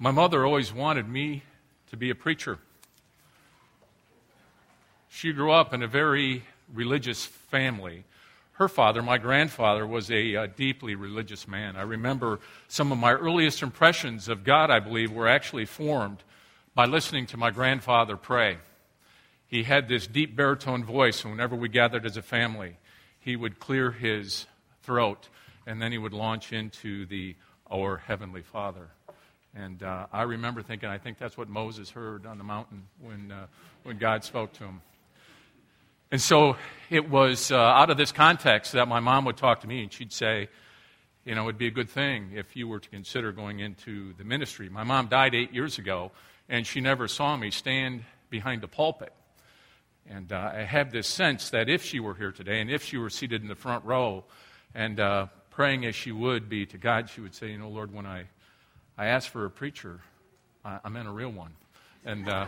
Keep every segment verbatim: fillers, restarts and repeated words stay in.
My mother always wanted me to be a preacher. She grew up in a very religious family. Her father, my grandfather, was a uh, deeply religious man. I remember some of my earliest impressions of God, I believe, were actually formed by listening to my grandfather pray. He had this deep baritone voice, and whenever we gathered as a family, he would clear his throat, and then he would launch into the Our Heavenly Father. And uh, I remember thinking, I think that's what Moses heard on the mountain when uh, when God spoke to him. And so it was uh, out of this context that my mom would talk to me, and she'd say, you know, it'd be a good thing if you were to consider going into the ministry. My mom died eight years ago, and she never saw me stand behind the pulpit. And uh, I have this sense that if she were here today, and if she were seated in the front row, and uh, praying as she would be to God, she would say, you know, Lord, when I, I asked for a preacher, I, I meant a real one. And uh,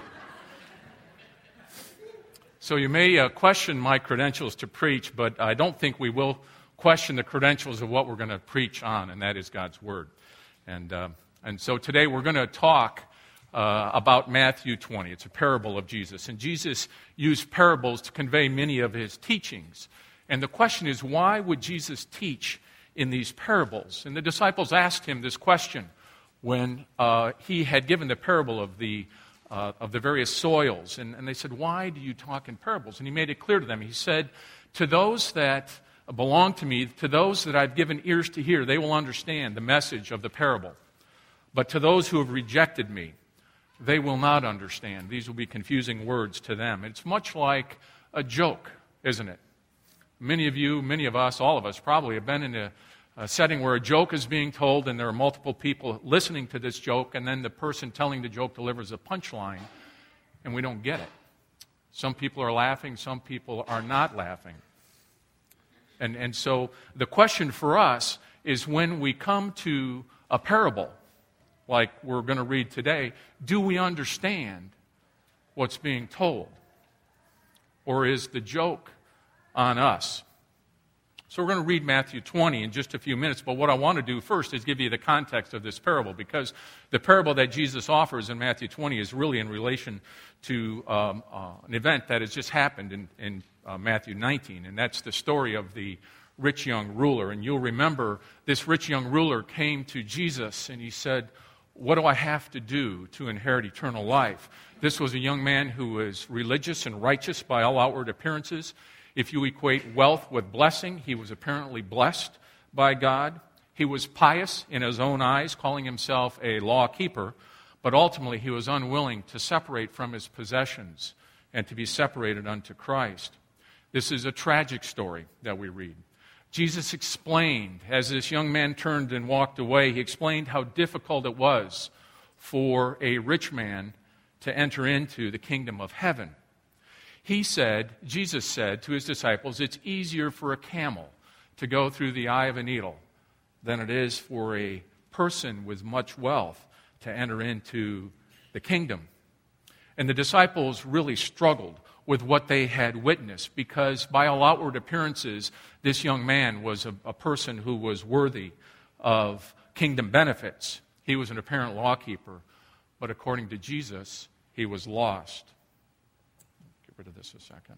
so you may uh, question my credentials to preach, but I don't think we will question the credentials of what we're going to preach on, and that is God's Word. And, uh, and so today we're going to talk Uh, about Matthew twenty. It's a parable of Jesus. And Jesus used parables to convey many of his teachings. And the question is, why would Jesus teach in these parables? And the disciples asked him this question when uh, he had given the parable of the uh, of the various soils. And, and they said, why do you talk in parables? And he made it clear to them. He said, to those that belong to me, to those that I've given ears to hear, they will understand the message of the parable. But to those who have rejected me, they will not understand. These will be confusing words to them. It's much like a joke, isn't it? Many of you, many of us, all of us probably have been in a, a setting where a joke is being told and there are multiple people listening to this joke, and then the person telling the joke delivers a punchline and we don't get it. Some people are laughing, some people are not laughing. And, and so the question for us is, when we come to a parable like we're going to read today, do we understand what's being told? Or is the joke on us? So we're going to read Matthew twenty in just a few minutes, but what I want to do first is give you the context of this parable, because the parable that Jesus offers in Matthew twenty is really in relation to um, uh, an event that has just happened in, in uh, Matthew nineteen, and that's the story of the rich young ruler. And you'll remember this rich young ruler came to Jesus and he said, what do I have to do to inherit eternal life? This was a young man who was religious and righteous by all outward appearances. If you equate wealth with blessing, he was apparently blessed by God. He was pious in his own eyes, calling himself a law keeper, but ultimately he was unwilling to separate from his possessions and to be separated unto Christ. This is a tragic story that we read. Jesus explained, as this young man turned and walked away, he explained how difficult it was for a rich man to enter into the kingdom of heaven. He said, Jesus said to his disciples, it's easier for a camel to go through the eye of a needle than it is for a person with much wealth to enter into the kingdom. And the disciples really struggled with what they had witnessed, because by all outward appearances, this young man was a, a person who was worthy of kingdom benefits. He was an apparent law keeper, but according to Jesus, he was lost. Get rid of this a second.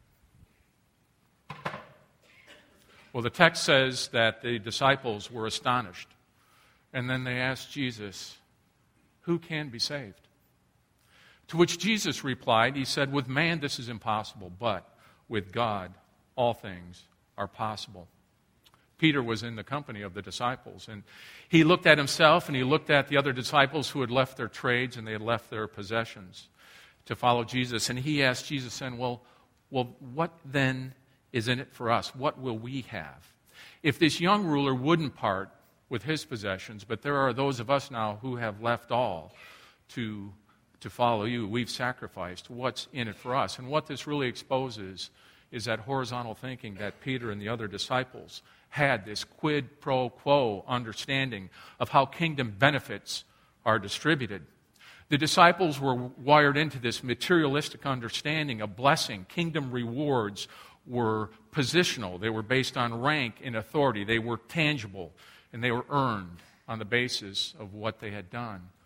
Well, the text says that the disciples were astonished, and then they asked Jesus, who can be saved? To which Jesus replied, he said, with man this is impossible, but with God all things are possible. Peter was in the company of the disciples, and he looked at himself and he looked at the other disciples who had left their trades and they had left their possessions to follow Jesus. And he asked Jesus, saying, well, well, what then is in it for us? What will we have? If this young ruler wouldn't part with his possessions, but there are those of us now who have left all to to follow you, we've sacrificed, what's in it for us? And what this really exposes is that horizontal thinking that Peter and the other disciples had, this quid pro quo understanding of how kingdom benefits are distributed. The disciples were wired into this materialistic understanding of blessing. Kingdom rewards were positional. They were based on rank and authority. They were tangible, and they were earned on the basis of what they had done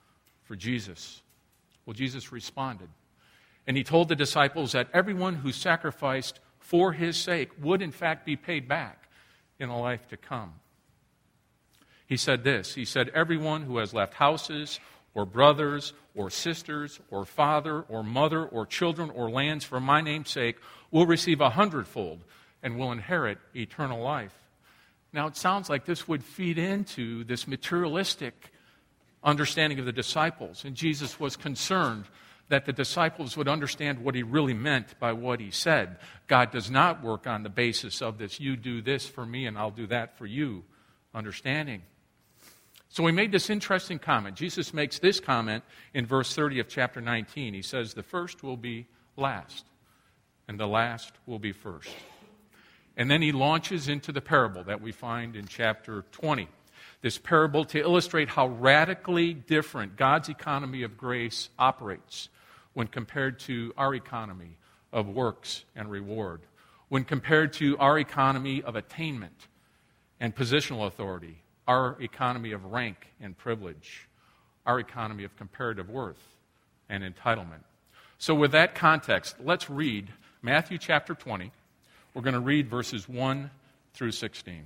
for Jesus? Well, Jesus responded. And he told the disciples that everyone who sacrificed for his sake would in fact be paid back in a life to come. He said this, he said, everyone who has left houses or brothers or sisters or father or mother or children or lands for my name's sake will receive a hundredfold and will inherit eternal life. Now it sounds like this would feed into this materialistic understanding of the disciples, and Jesus was concerned that the disciples would understand what he really meant by what he said. God does not work on the basis of this, you do this for me and I'll do that for you, understanding. So he made this interesting comment. Jesus makes this comment in verse thirty of chapter nineteen. He says, the first will be last, and the last will be first. And then he launches into the parable that we find in chapter twenty. This parable to illustrate how radically different God's economy of grace operates when compared to our economy of works and reward, when compared to our economy of attainment and positional authority, our economy of rank and privilege, our economy of comparative worth and entitlement. So with that context, let's read Matthew chapter twenty. We're going to read verses one through sixteen.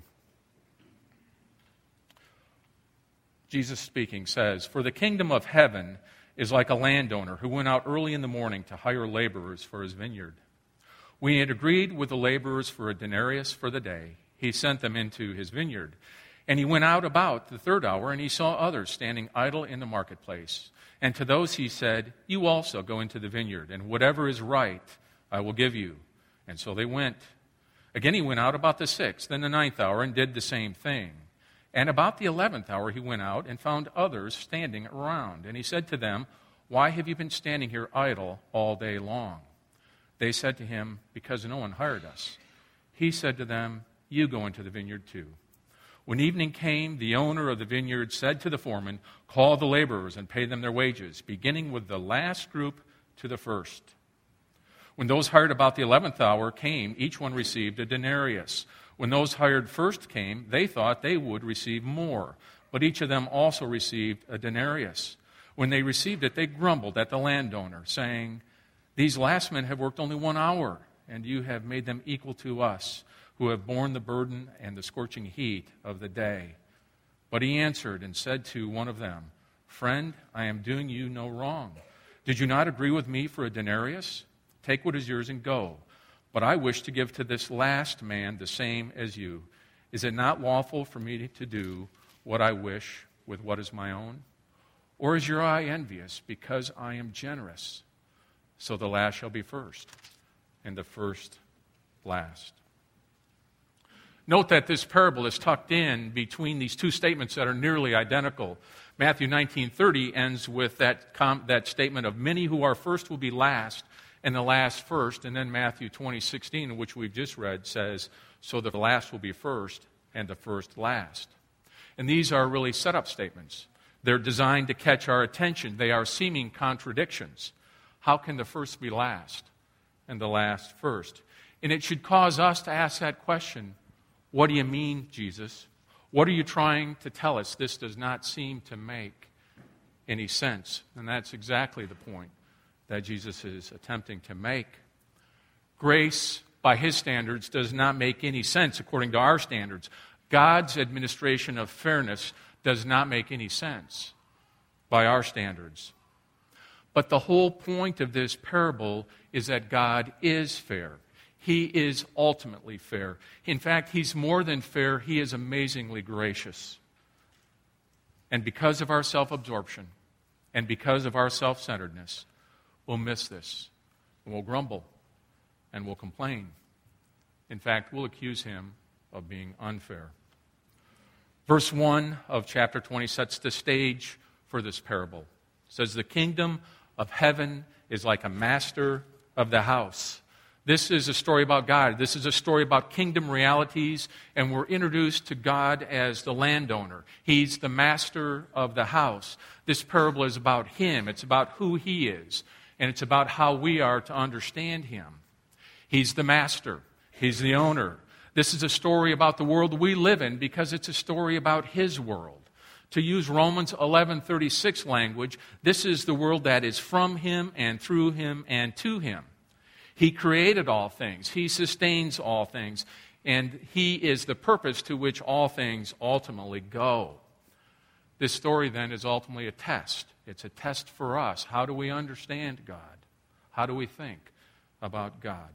Jesus speaking says, "For the kingdom of heaven is like a landowner who went out early in the morning to hire laborers for his vineyard. When he had agreed with the laborers for a denarius for the day, he sent them into his vineyard. And he went out about the third hour, and he saw others standing idle in the marketplace. And to those he said, 'You also go into the vineyard, and whatever is right I will give you.' And so they went. Again he went out about the sixth and the ninth hour, and did the same thing. And about the eleventh hour he went out and found others standing around. And he said to them, 'Why have you been standing here idle all day long?' They said to him, 'Because no one hired us.' He said to them, 'You go into the vineyard too.' When evening came, the owner of the vineyard said to the foreman, 'Call the laborers and pay them their wages, beginning with the last group to the first.' When those hired about the eleventh hour came, each one received a denarius. When those hired first came, they thought they would receive more, but each of them also received a denarius. When they received it, they grumbled at the landowner, saying, 'These last men have worked only one hour, and you have made them equal to us, who have borne the burden and the scorching heat of the day.' But he answered and said to one of them, 'Friend, I am doing you no wrong. Did you not agree with me for a denarius? Take what is yours and go. But I wish to give to this last man the same as you. Is it not lawful for me to do what I wish with what is my own? Or is your eye envious because I am generous? So the last shall be first, and the first last.'" Note that this parable is tucked in between these two statements that are nearly identical. Matthew nineteen thirty ends with that, com- that statement of many who are first will be last, and the last first. And then Matthew twenty sixteen, which we've just read, says, so the last will be first, and the first last. And these are really setup statements. They're designed to catch our attention. They are seeming contradictions. How can the first be last, and the last first? And it should cause us to ask that question, what do you mean, Jesus? What are you trying to tell us? This does not seem to make any sense. And that's exactly the point that Jesus is attempting to make. Grace, by his standards, does not make any sense according to our standards. God's administration of fairness does not make any sense by our standards. But the whole point of this parable is that God is fair. He is ultimately fair. In fact, he's more than fair. He is amazingly gracious. And because of our self-absorption and because of our self-centeredness, we'll miss this. And we'll grumble and we'll complain. In fact, we'll accuse him of being unfair. Verse one of chapter twenty sets the stage for this parable. It says, "The kingdom of heaven is like a master of the house." This is a story about God. This is a story about kingdom realities, and we're introduced to God as the landowner. He's the master of the house. This parable is about him. It's about who he is, and it's about how we are to understand him. He's the master. He's the owner. This is a story about the world we live in because it's a story about his world. To use Romans eleven thirty-six language, this is the world that is from him and through him and to him. He created all things. He sustains all things. And he is the purpose to which all things ultimately go. This story then is ultimately a test. It's a test for us. How do we understand God? How do we think about God?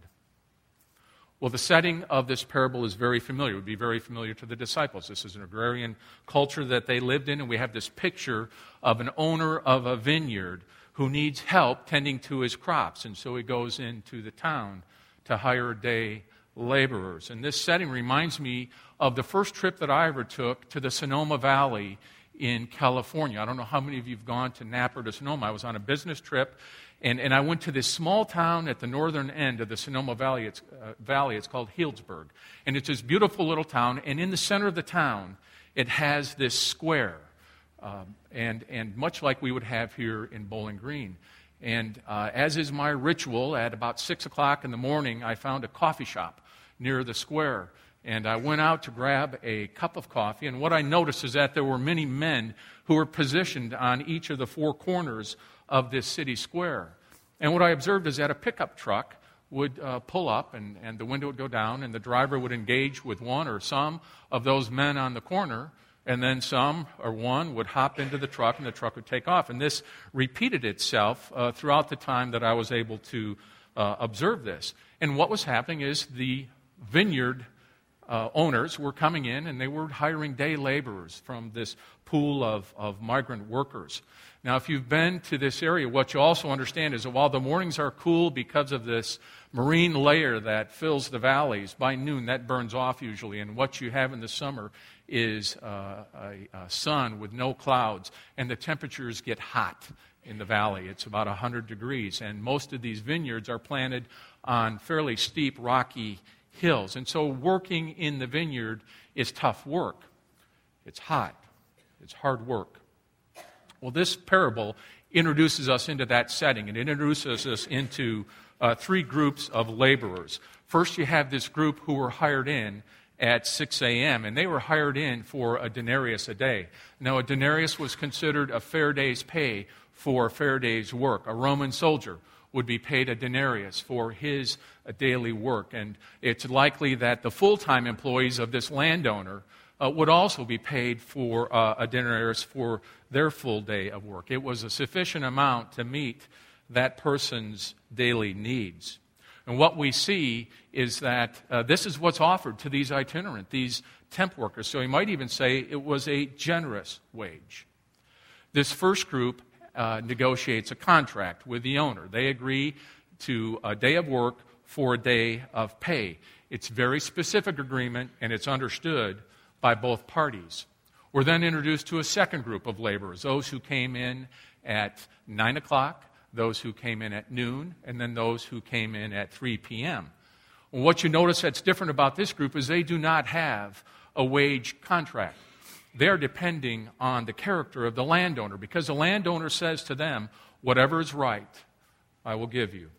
Well, the setting of this parable is very familiar. It would be very familiar to the disciples. This is an agrarian culture that they lived in, and we have this picture of an owner of a vineyard who needs help tending to his crops. And so he goes into the town to hire day laborers. And this setting reminds me of the first trip that I ever took to the Sonoma Valley in California. I don't know how many of you have gone to Napa or to Sonoma. I was on a business trip, and, and I went to this small town at the northern end of the Sonoma Valley. It's, uh, Valley. It's called Healdsburg. And it's this beautiful little town, and in the center of the town, it has this square, um, and, and much like we would have here in Bowling Green. And uh, as is my ritual, at about six o'clock in the morning, I found a coffee shop near the square. And I went out to grab a cup of coffee, and what I noticed is that there were many men who were positioned on each of the four corners of this city square. And what I observed is that a pickup truck would uh, pull up, and, and the window would go down, and the driver would engage with one or some of those men on the corner, and then some or one would hop into the truck, and the truck would take off. And this repeated itself uh, throughout the time that I was able to uh, observe this. And what was happening is the vineyard Uh, owners were coming in, and they were hiring day laborers from this pool of, of migrant workers. Now, if you've been to this area, what you also understand is that while the mornings are cool because of this marine layer that fills the valleys, by noon that burns off usually, and what you have in the summer is uh, a, a sun with no clouds, and the temperatures get hot in the valley. It's about one hundred degrees, and most of these vineyards are planted on fairly steep, rocky hills. And so working in the vineyard is tough work. It's hot. It's hard work. Well, this parable introduces us into that setting. It introduces us into uh, three groups of laborers. First, you have this group who were hired in at six a.m., and they were hired in for a denarius a day. Now, a denarius was considered a fair day's pay for a fair day's work. A Roman soldier would be paid a denarius for his daily work. And it's likely that the full-time employees of this landowner uh, would also be paid for uh, a denarius for their full day of work. It was a sufficient amount to meet that person's daily needs. And what we see is that uh, this is what's offered to these itinerant, these temp workers. So you might even say it was a generous wage. This first group Uh, negotiates a contract with the owner. They agree to a day of work for a day of pay. It's a very specific agreement, and it's understood by both parties. We're then introduced to a second group of laborers, those who came in at nine o'clock, those who came in at noon, and then those who came in at three p.m. Well, what you notice that's different about this group is they do not have a wage contract. They're depending on the character of the landowner, because the landowner says to them, whatever is right, I will give you.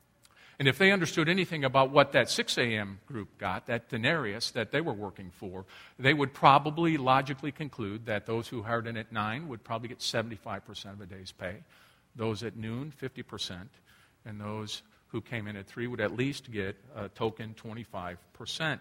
And if they understood anything about what that six a.m. group got, that denarius that they were working for, they would probably logically conclude that those who hired in at nine would probably get seventy-five percent of a day's pay, those at noon, fifty percent, and those who came in at three would at least get a token twenty-five percent.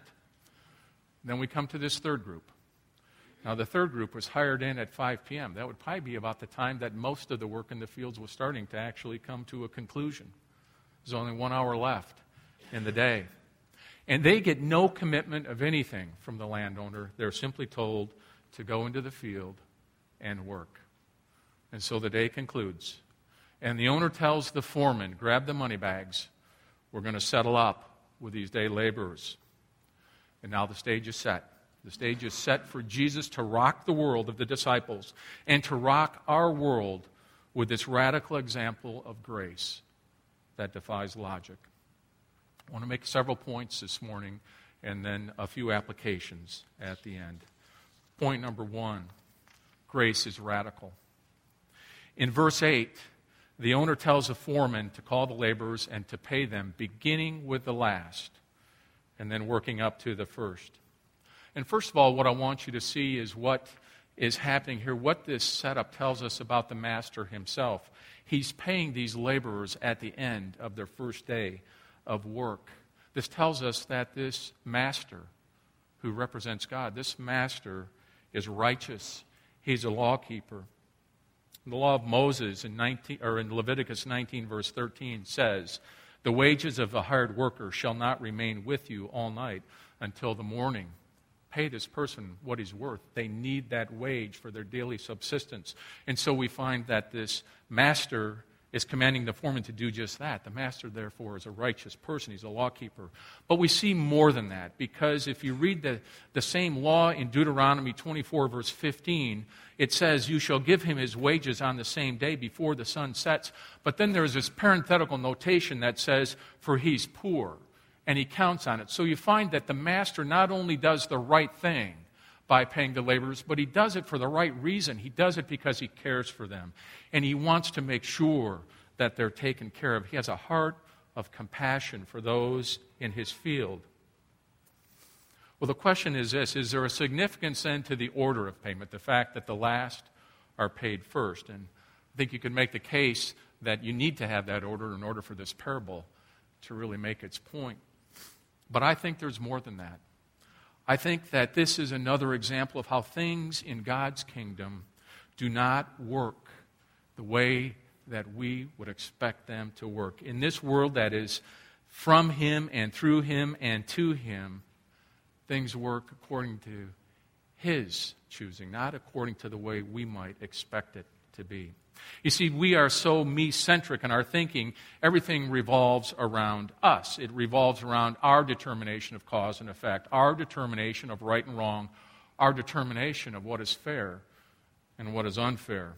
Then we come to this third group. Now, the third group was hired in at five p.m. That would probably be about the time that most of the work in the fields was starting to actually come to a conclusion. There's only one hour left in the day. And they get no commitment of anything from the landowner. They're simply told to go into the field and work. And so the day concludes. And the owner tells the foreman, grab the money bags. We're going to settle up with these day laborers. And now the stage is set. The stage is set for Jesus to rock the world of the disciples and to rock our world with this radical example of grace that defies logic. I want to make several points this morning and then a few applications at the end. Point number one, grace is radical. In verse eight, the owner tells the foreman to call the laborers and to pay them, beginning with the last and then working up to the first. And first of all, what I want you to see is what is happening here, what this setup tells us about the master himself. He's paying these laborers at the end of their first day of work. This tells us that this master, who represents God, this master is righteous. He's a lawkeeper. The law of Moses in, nineteen, or in Leviticus nineteen, verse thirteen says, "The wages of a hired worker shall not remain with you all night until the morning." Pay this person what he's worth. They need that wage for their daily subsistence. And so we find that this master is commanding the foreman to do just that. The master, therefore, is a righteous person. He's a lawkeeper. But we see more than that, because if you read the, the same law in Deuteronomy twenty-four, verse fifteen, it says, "You shall give him his wages on the same day before the sun sets." But then there's this parenthetical notation that says, "For he's poor," and he counts on it. So you find that the master not only does the right thing by paying the laborers, but he does it for the right reason. He does it because he cares for them, and he wants to make sure that they're taken care of. He has a heart of compassion for those in his field. Well, the question is this: is there a significance then to the order of payment, the fact that the last are paid first? And I think you could make the case that you need to have that order in order for this parable to really make its point. But I think there's more than that. I think that this is another example of how things in God's kingdom do not work the way that we would expect them to work. In this world that is from Him and through Him and to Him, things work according to His choosing, not according to the way we might expect it to be. You see, we are so me-centric in our thinking. Everything revolves around us. It revolves around our determination of cause and effect, our determination of right and wrong, our determination of what is fair and what is unfair.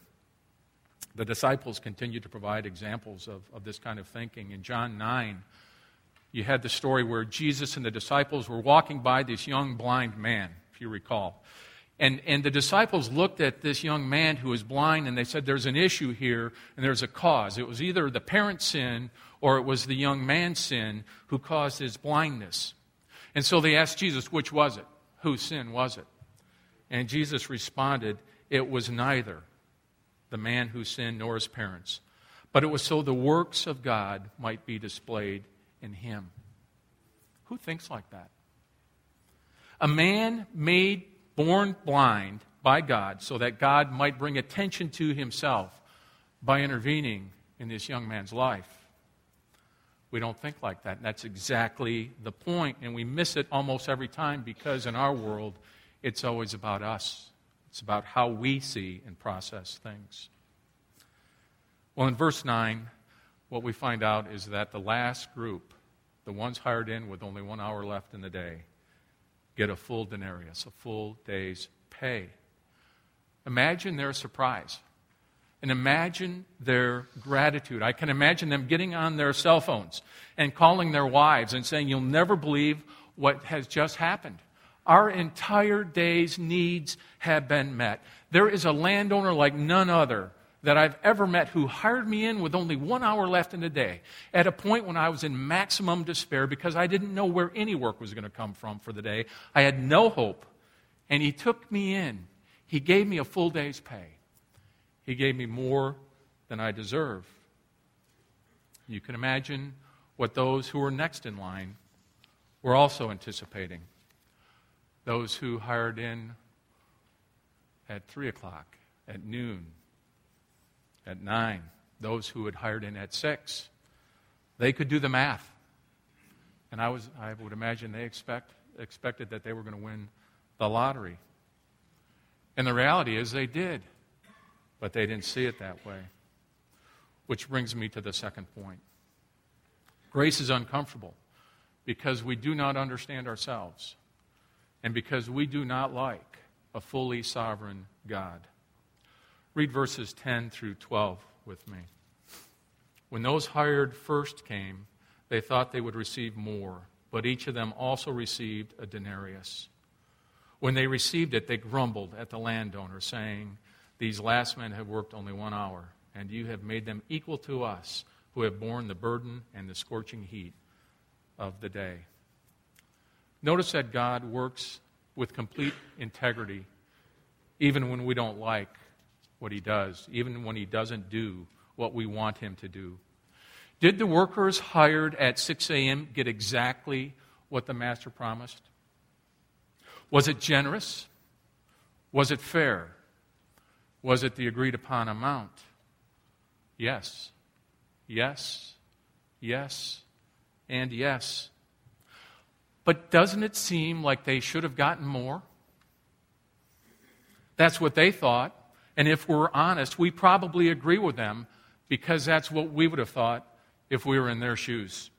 The disciples continue to provide examples of, of this kind of thinking. In John nine, you had the story where Jesus and the disciples were walking by this young blind man, if you recall. And, and the disciples looked at this young man who was blind, and they said, "There's an issue here, and there's a cause." It was either the parent's sin or it was the young man's sin who caused his blindness. And so they asked Jesus, which was it? Whose sin was it? And Jesus responded, "It was neither the man who sinned nor his parents, but it was so the works of God might be displayed in him." Who thinks like that? A man made born blind by God so that God might bring attention to himself by intervening in this young man's life. We don't think like that, and that's exactly the point, and we miss it almost every time because in our world, it's always about us. It's about how we see and process things. Well, in verse nine, what we find out is that the last group, the ones hired in with only one hour left in the day, get a full denarius, a full day's pay. Imagine their surprise. And imagine their gratitude. I can imagine them getting on their cell phones and calling their wives and saying, "You'll never believe what has just happened. Our entire day's needs have been met. There is a landowner like none other that I've ever met who hired me in with only one hour left in the day at a point when I was in maximum despair because I didn't know where any work was going to come from for the day. I had no hope. And he took me in. He gave me a full day's pay. He gave me more than I deserve." You can imagine what those who were next in line were also anticipating. Those who hired in at three o'clock, at noon, at nine, those who had hired in at six, they could do the math. And I was I would imagine they expect expected that they were going to win the lottery. And the reality is they did, but they didn't see it that way. Which brings me to the second point. Grace is uncomfortable because we do not understand ourselves and because we do not like a fully sovereign God. Read verses ten through twelve with me. "When those hired first came, they thought they would receive more, but each of them also received a denarius. When they received it, they grumbled at the landowner, saying, 'These last men have worked only one hour, and you have made them equal to us, who have borne the burden and the scorching heat of the day.'" Notice that God works with complete integrity even when we don't like what he does, even when he doesn't do what we want him to do. Did the workers hired at six a.m. get exactly what the master promised? Was it generous? Was it fair? Was it the agreed upon amount? Yes. Yes. Yes. And yes. But doesn't it seem like they should have gotten more? That's what they thought. And if we're honest, we probably agree with them because that's what we would have thought if we were in their shoes.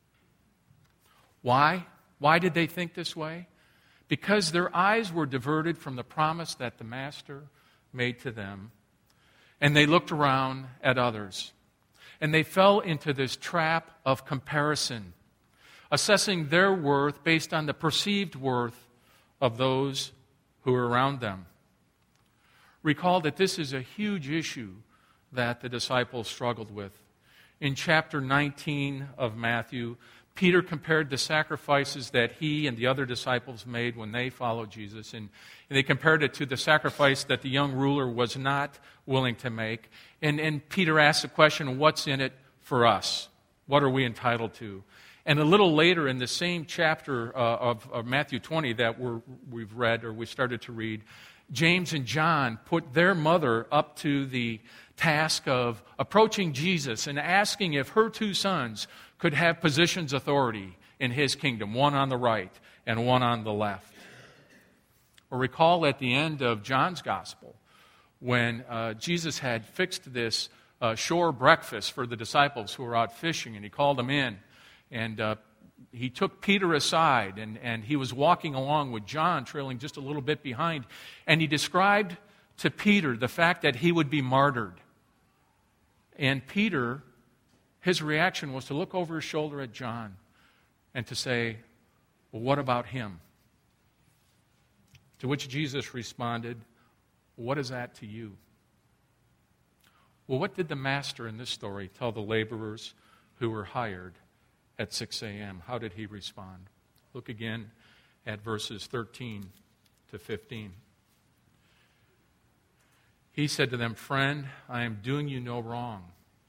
Why? Why did they think this way? Because their eyes were diverted from the promise that the Master made to them. And they looked around at others. And they fell into this trap of comparison, assessing their worth based on the perceived worth of those who were around them. Recall that this is a huge issue that the disciples struggled with. In chapter nineteen of Matthew, Peter compared the sacrifices that he and the other disciples made when they followed Jesus, and they compared it to the sacrifice that the young ruler was not willing to make. And, and Peter asked the question, what's in it for us? What are we entitled to? And a little later in the same chapter uh, of, of Matthew twenty that we're, we've read, or we started to read, James and John put their mother up to the task of approaching Jesus and asking if her two sons could have positions of authority in his kingdom, one on the right and one on the left. Or recall at the end of John's gospel when uh, Jesus had fixed this uh, shore breakfast for the disciples who were out fishing, and he called them in, and uh, he took Peter aside, and, and he was walking along with John, trailing just a little bit behind, and he described to Peter the fact that he would be martyred. And Peter, his reaction was to look over his shoulder at John and to say, well, what about him? To which Jesus responded, what is that to you? Well, what did the master in this story tell the laborers who were hired at six a.m.? How did he respond? Look again at verses thirteen to fifteen. He said to them, friend, I am doing you no wrong.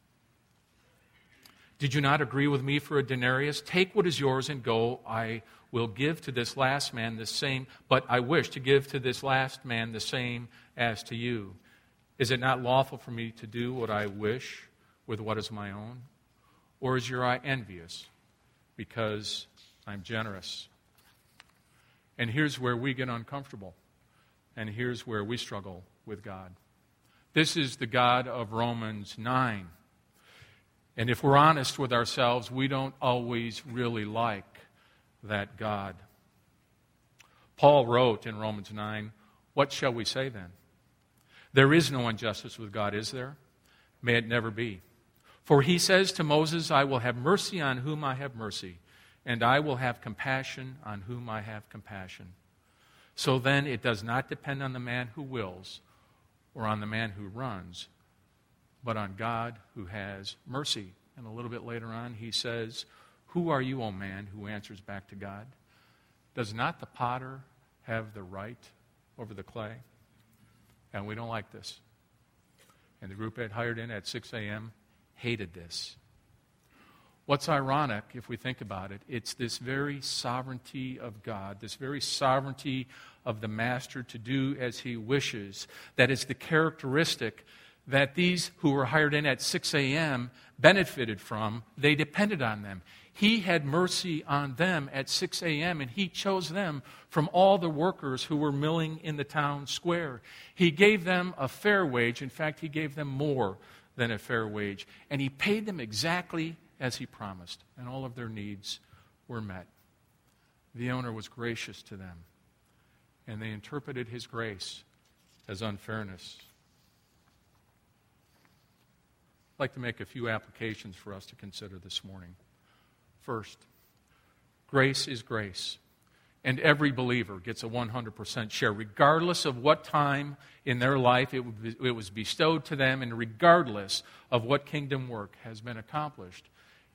Did you not agree with me for a denarius? Take what is yours and go. I will give to this last man the same, but I wish to give to this last man the same as to you. Is it not lawful for me to do what I wish with what is my own? Or is your eye envious because I'm generous? And here's where we get uncomfortable. And here's where we struggle with God. This is the God of Romans nine. And if we're honest with ourselves, we don't always really like that God. Paul wrote in Romans nine, what shall we say then? There is no injustice with God, is there? May it never be. For he says to Moses, I will have mercy on whom I have mercy, and I will have compassion on whom I have compassion. So then it does not depend on the man who wills or on the man who runs, but on God who has mercy. And a little bit later on, he says, who are you, O man, who answers back to God? Does not the potter have the right over the clay? And we don't like this. And the group that hired in at six a.m. hated this. What's ironic, if we think about it, it's this very sovereignty of God, this very sovereignty of the Master to do as he wishes, that is the characteristic that these who were hired in at six a.m. benefited from. They depended on them. He had mercy on them at six a.m., and he chose them from all the workers who were milling in the town square. He gave them a fair wage. In fact, he gave them more than a fair wage. And he paid them exactly as he promised, and all of their needs were met. The owner was gracious to them, and they interpreted his grace as unfairness. I'd like to make a few applications for us to consider this morning. First, grace is grace, and every believer gets a one hundred percent share, regardless of what time in their life it, would be, it was bestowed to them, and regardless of what kingdom work has been accomplished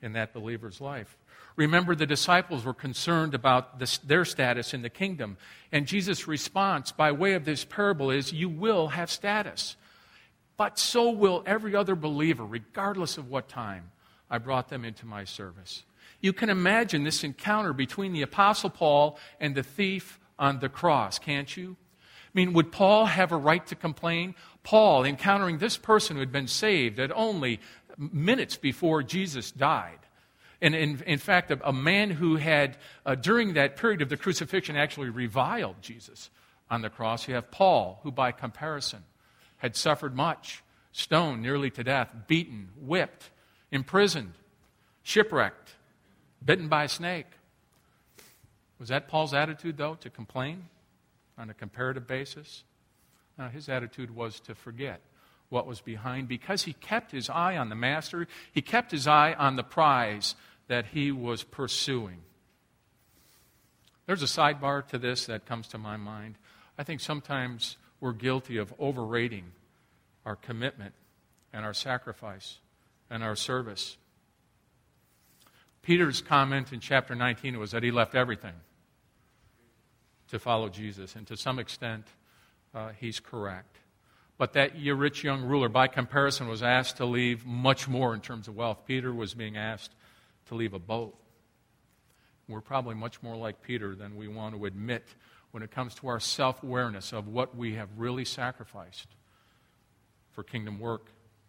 in that believer's life. Remember, the disciples were concerned about this, their status in the kingdom. And Jesus' response by way of this parable is, you will have status. But so will every other believer, regardless of what time I brought them into my service. You can imagine this encounter between the Apostle Paul and the thief on the cross, can't you? I mean, would Paul have a right to complain? Paul, encountering this person who had been saved at only minutes before Jesus died. And in, in fact, a, a man who had, uh, during that period of the crucifixion, actually reviled Jesus on the cross. You have Paul, who by comparison had suffered much, stoned nearly to death, beaten, whipped, imprisoned, shipwrecked, bitten by a snake. Was that Paul's attitude, though, to complain on a comparative basis? No, his attitude was to forget what was behind, because he kept his eye on the master. He kept his eye on the prize that he was pursuing. There's a sidebar to this that comes to my mind. I think sometimes we're guilty of overrating our commitment and our sacrifice and our service. Peter's comment in chapter nineteen was that he left everything to follow Jesus, and to some extent, uh, he's correct. But that rich young ruler, by comparison, was asked to leave much more in terms of wealth. Peter was being asked to leave a boat. We're probably much more like Peter than we want to admit when it comes to our self-awareness of what we have really sacrificed for kingdom work.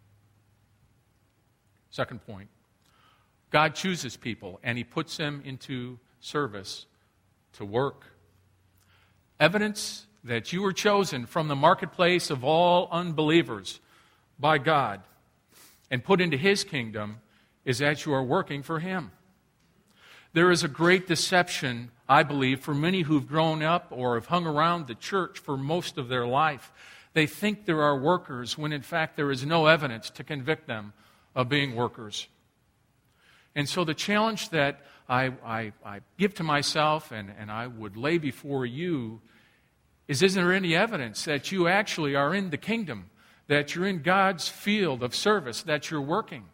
Second point, God chooses people and he puts them into service to work. Evidence that you were chosen from the marketplace of all unbelievers by God and put into his kingdom is that you are working for him. There is a great deception, I believe, for many who've grown up or have hung around the church for most of their life. They think there are workers when in fact there is no evidence to convict them of being workers. And so the challenge that I, I, I give to myself and, and I would lay before you is, isn't there any evidence that you actually are in the kingdom, that you're in God's field of service, that you're working?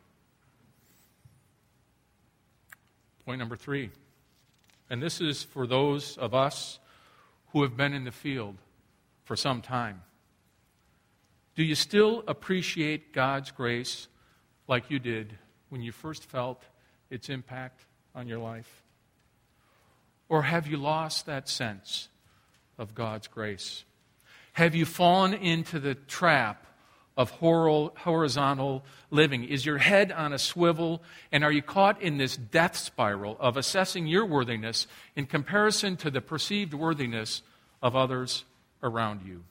Point number three, and this is for those of us who have been in the field for some time. Do you still appreciate God's grace like you did when you first felt its impact on your life? Or have you lost that sense of God's grace? Have you fallen into the trap of horizontal living? Is your head on a swivel, and are you caught in this death spiral of assessing your worthiness in comparison to the perceived worthiness of others around you?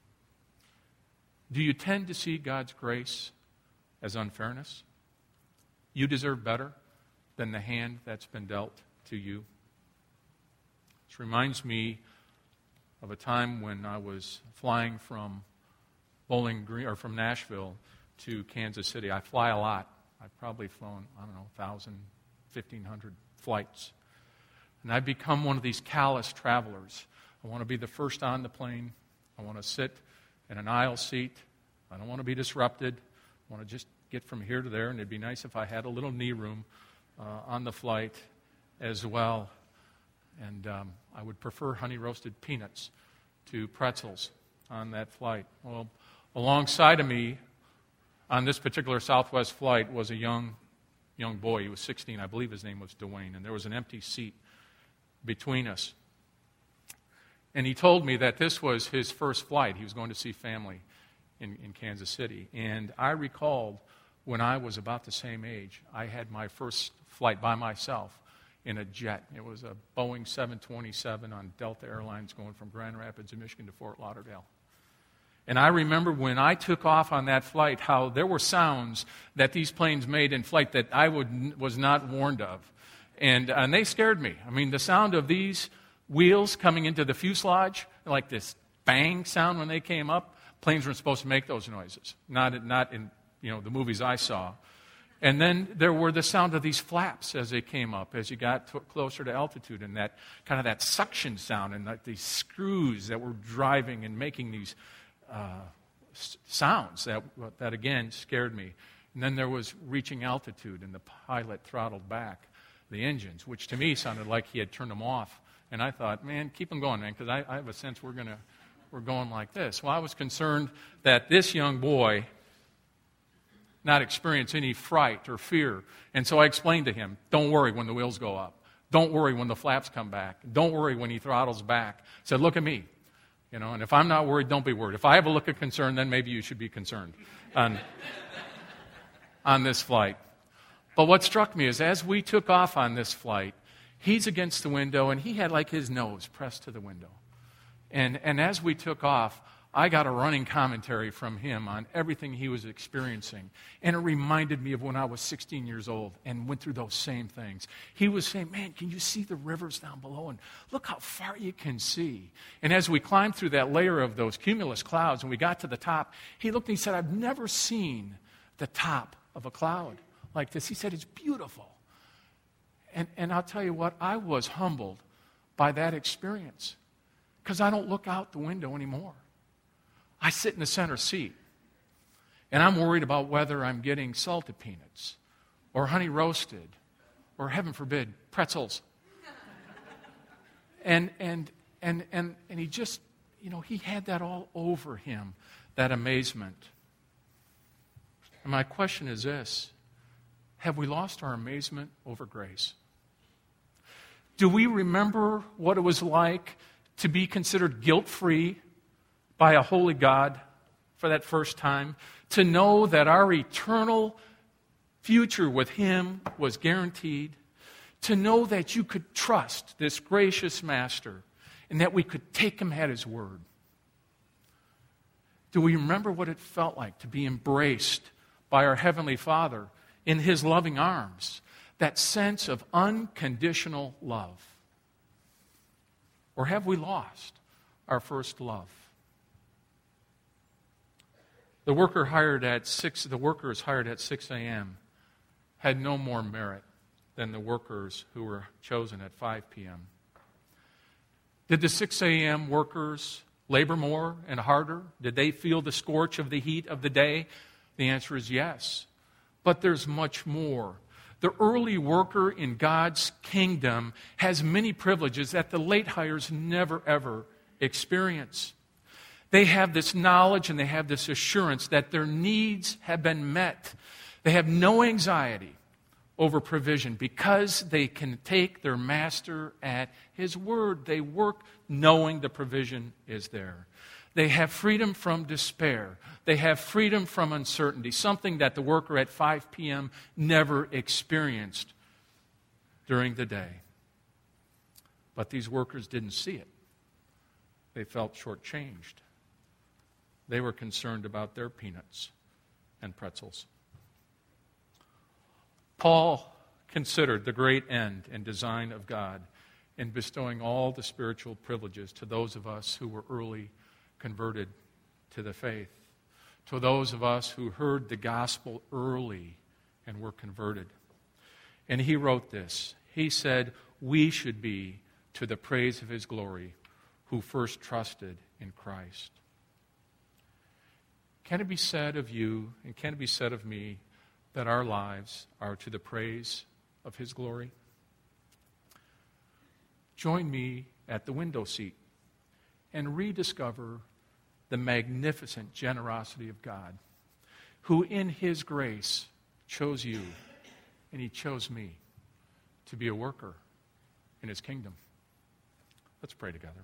Do you tend to see God's grace as unfairness? You deserve better than the hand that's been dealt to you. This reminds me of a time when I was flying from Bowling Green, or from Nashville to Kansas City. I fly a lot. I've probably flown, I don't know, one thousand, fifteen hundred flights. And I've become one of these callous travelers. I want to be the first on the plane. I want to sit in an aisle seat. I don't want to be disrupted. I want to just get from here to there, and it'd be nice if I had a little knee room uh, on the flight as well. And um, I would prefer honey roasted peanuts to pretzels on that flight. Well, alongside of me on this particular Southwest flight was a young young boy. He was sixteen. I believe his name was Dwayne. And there was an empty seat between us. And he told me that this was his first flight. He was going to see family in, in Kansas City. And I recalled when I was about the same age, I had my first flight by myself in a jet. It was a Boeing seven twenty-seven on Delta Airlines going from Grand Rapids, Michigan to Fort Lauderdale. And I remember when I took off on that flight, how there were sounds that these planes made in flight that I would, was not warned of. And, and they scared me. I mean, the sound of these wheels coming into the fuselage, like this bang sound when they came up, planes weren't supposed to make those noises. Not, not in you know the movies I saw. And then there were the sound of these flaps as they came up, as you got to, closer to altitude, and that kind of that suction sound, and like these screws that were driving and making these uh, s- sounds that, that again scared me. And then there was reaching altitude, and the pilot throttled back the engines, which to me sounded like he had turned them off. And I thought, man, keep them going, man, because I, I have a sense we're gonna we're going like this. Well, I was concerned that this young boy not experience any fright or fear. And so I explained to him, don't worry when the wheels go up. Don't worry when the flaps come back. Don't worry when he throttles back. I said, look at me. You know, and if I'm not worried, don't be worried. If I have a look of concern, then maybe you should be concerned on, on this flight. But what struck me is as we took off on this flight, he's against the window, and he had like his nose pressed to the window. And, and as we took off, I got a running commentary from him on everything he was experiencing. And it reminded me of when I was sixteen years old and went through those same things. He was saying, man, can you see the rivers down below? And look how far you can see. And as we climbed through that layer of those cumulus clouds and we got to the top, he looked and he said, I've never seen the top of a cloud like this. He said, it's beautiful. And, and I'll tell you what, I was humbled by that experience because I don't look out the window anymore. I sit in the center seat, and I'm worried about whether I'm getting salted peanuts or honey roasted or, heaven forbid, pretzels. And, and, and, and, and he just, you know, he had that all over him, that amazement. And my question is this: have we lost our amazement over grace? Do we remember what it was like to be considered guilt-free by a holy God for that first time? To know that our eternal future with Him was guaranteed? To know that you could trust this gracious Master and that we could take Him at His word? Do we remember what it felt like to be embraced by our Heavenly Father in His loving arms? That sense of unconditional love. Or have we lost our first love? The worker hired at six. The workers hired at six a.m. had no more merit than the workers who were chosen at five p.m. Did the six a.m. workers labor more and harder? Did they feel the scorch of the heat of the day? The answer is yes. But there's much more. The early worker in God's kingdom has many privileges that the late hires never, ever experience. They have this knowledge and they have this assurance that their needs have been met. They have no anxiety over provision because they can take their master at his word. They work knowing the provision is there. They have freedom from despair. They have freedom from uncertainty, something that the worker at five p.m. never experienced during the day. But these workers didn't see it. They felt shortchanged. They were concerned about their peanuts and pretzels. Paul considered the great end and design of God in bestowing all the spiritual privileges to those of us who were early converted to the faith, to those of us who heard the gospel early and were converted. And he wrote this. He said, we should be to the praise of His glory who first trusted in Christ. Can it be said of you, and can it be said of me, that our lives are to the praise of His glory? Join me at the window seat and rediscover the magnificent generosity of God, who in His grace chose you, and He chose me to be a worker in His kingdom. Let's pray together.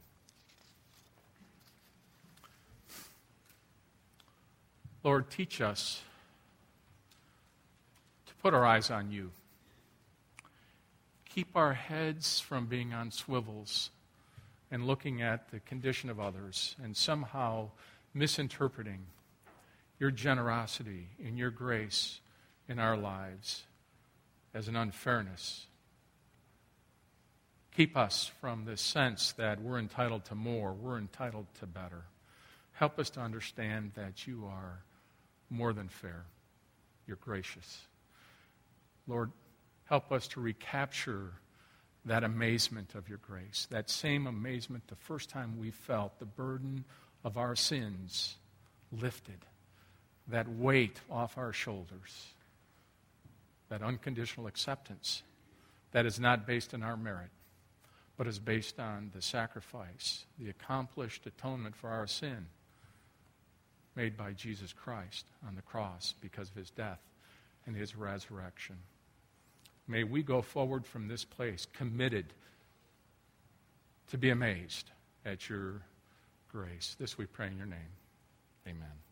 Lord, teach us to put our eyes on You. Keep our heads from being on swivels and looking at the condition of others and somehow misinterpreting Your generosity and Your grace in our lives as an unfairness. Keep us from this sense that we're entitled to more, we're entitled to better. Help us to understand that You are more than fair. You're gracious. Lord, help us to recapture that amazement of Your grace, that same amazement the first time we felt the burden of our sins lifted, that weight off our shoulders, that unconditional acceptance that is not based on our merit, but is based on the sacrifice, the accomplished atonement for our sin made by Jesus Christ on the cross because of his death and his resurrection. May we go forward from this place committed to be amazed at your grace. This we pray in your name. Amen.